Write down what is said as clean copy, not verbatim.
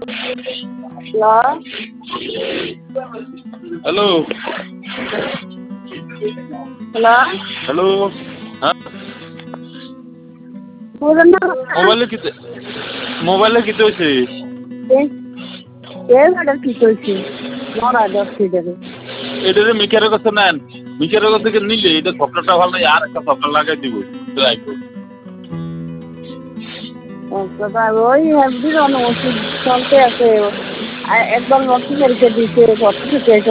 hello hello hello hello হ্যাঁ বলুন না মোবাইলে কিতে হয়েছে ম্যাডাম কি করছি মরা যাচ্ছি দেবে এটাতে মিকারের কাছে নেন মিকারের কাছ থেকে নিলে এটা সফটওয়্যারটা ভালো লাগে আর একটা সফটওয়্যার লাগাই দিব ওই একদিন ওষুধ চলতে আছে একবার ওষুধ রেখে দিচ্ছে